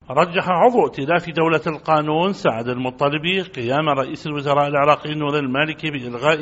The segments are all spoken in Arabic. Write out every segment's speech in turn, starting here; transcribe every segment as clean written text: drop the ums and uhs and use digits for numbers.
رجح عضو ائتلاف دولة القانون سعد المطلبي قيام رئيس الوزراء العراقي نور المالكي بإلغاء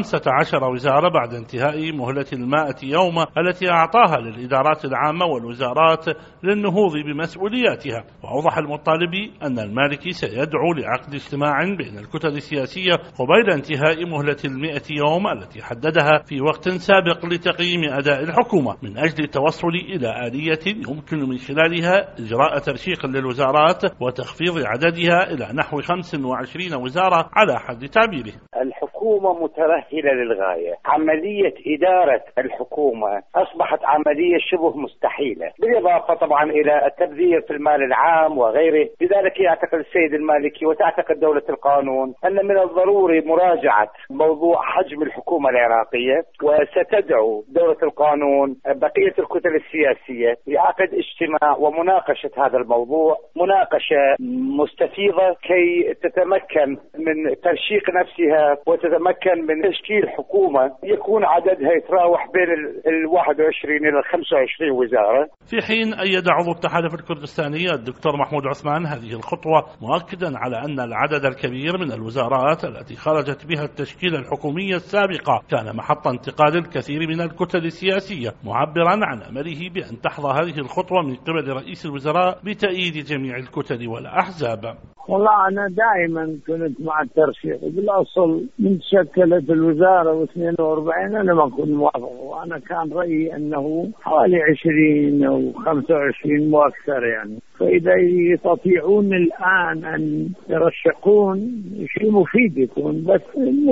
15 وزارة بعد انتهاء مهلة 100 يوم التي أعطاها للإدارات العامة والوزارات للنهوض بمسؤولياتها. وأوضح المطلبي أن المالكي سيدعو لعقد اجتماع بين الكتل السياسية قبيل انتهاء مهلة 100 يوم التي حددها في وقت سابق لتقييم أداء الحكومة من أجل التوصل إلى آلية يمكن من خلالها إجراء ترشيق للوزارات وتخفيض عددها إلى نحو 25 وزارة على حد تعبيره. الحكومة مترهلة للغاية، عملية إدارة الحكومة أصبحت عملية شبه مستحيلة، بالإضافة طبعا إلى التبذير في المال العام وغيره. لذلك يعتقد السيد المالكي وتعتقد دولة القانون أن من الضروري مراجعة موضوع حجم الحكومة العراقية، وستدعو دولة القانون بقية الكتل السياسية لعقد اجتماع ومناقشة هذا الموضوع، مناقشة مستفيضة كي تتمكن من ترشيق نفسها وتتمكن من تشكيل حكومة يكون عددها يتراوح بين 21 إلى 25 وزارة. في حين أيد عضو التحالف الكردستاني الدكتور محمود عثمان هذه الخطوة، مؤكدا على أن العدد الكبير من الوزارات التي خرجت بها التشكيلة الحكومية السابقة كان محط انتقاد الكثير من الكتل السياسية، معبرا عن أمله بأن تحظى هذه الخطوة من قبل رئيس الوزراء بتأييد جميع الكتل والأحزاب. والله أنا دائما كنت مع الترشيح، بالأصل من تشكلت الوزارة و42 أنا ما كنت موافق، وأنا كان رأيي أنه حوالي 20 أو 25 مو أكثر يعني. فإذا يستطيعون الآن أن يرشحون شيء مفيد يكون، بس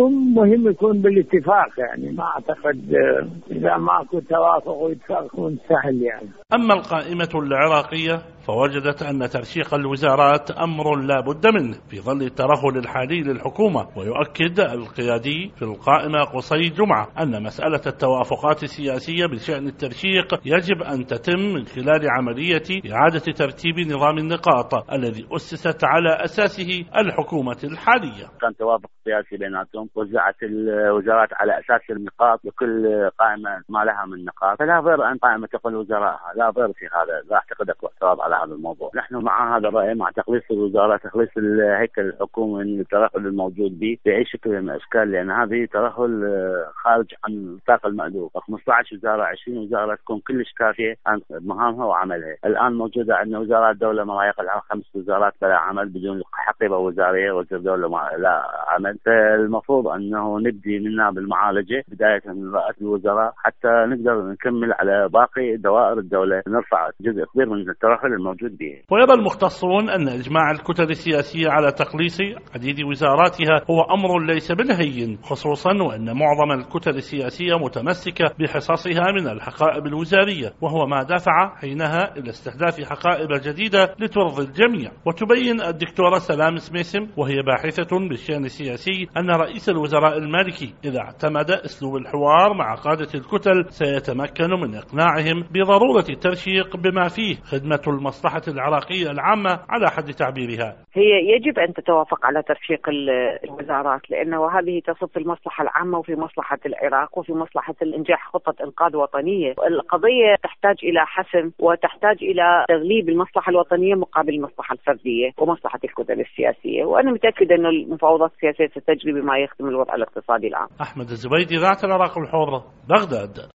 مهم يكون بالاتفاق يعني. ما أعتقد إذا ماكو توافق واتفاق يكون سهل يعني. أما القائمة العراقية فوجدت أن ترشيح الوزارات أمر لا بد منه في ظل الترهل الحالي للحكومة. ويؤكد القيادي في القائمة قصي جمعة أن مسألة التوافقات السياسية بشأن الترشيق يجب أن تتم من خلال عملية إعادة ترتيب نظام النقاط الذي أسست على أساسه الحكومة الحالية. كان توافق سياسي بيناتهم، وزعت الوزارات على أساس النقاط، لكل قائمة ما لها من نقاط، فلا ضير أن قائمة تقل وزرائها، لا ضير في هذا. لا أعتقد أكو اعتراض على هذا الموضوع. نحن مع هذا الرأي، مع تقليص الوزارات، تقليص الهيكل الحكومي من الترهل الموجود به بأي شكل من الأشكال، لأن هذه ترهل خارج عن النطاق المألوف. 15 وزارة 20 وزارة تكون كلش كافية عن مهامها وعملها. الآن موجودة عندنا وزارات دولة ما يقل عن 5 وزارات بلا عمل بدون حقيبة وزارية، وزير دولة لا عمل. فالمفروض أنه نبدي منها بالمعالجة بداية من رئاسة الوزراء حتى نقدر نكمل على باقي دوائر الدولة، نرفع جزء كبير من الترهل الموجود به. ويرى المختصون أن إجماع الكتل السياسية على تقليص عديد وزاراتها هو أمر ليس بالهين، خصوصا وأن معظم الكتل السياسية متمسكة بحصصها من الحقائب الوزارية، وهو ما دفع حينها إلى استحداث حقائب جديدة لترضي الجميع. وتبين الدكتورة سلام سميسم وهي باحثة بالشأن السياسي أن رئيس الوزراء المالكي إذا اعتمد أسلوب الحوار مع قادة الكتل سيتمكن من إقناعهم بضرورة الترشيق بما فيه خدمة المصلحة العراقية العامة على حد تعبيرها. هي يجب أن تتوافق على ترشيق الوزارات، لأنه هذه تصب في المصلحة العامة وفي مصلحة العراق وفي مصلحة الإنجاح خطة إنقاذ وطنية. القضية تحتاج إلى حسم وتحتاج إلى تغليب المصلحة الوطنية مقابل المصلحة الفردية ومصلحة الكتل السياسية. وأنا متأكد أن المفاوضات السياسية ستجري بما يخدم الوضع الاقتصادي العام. أحمد الزبيدي، ذات العراق الحرة، بغداد.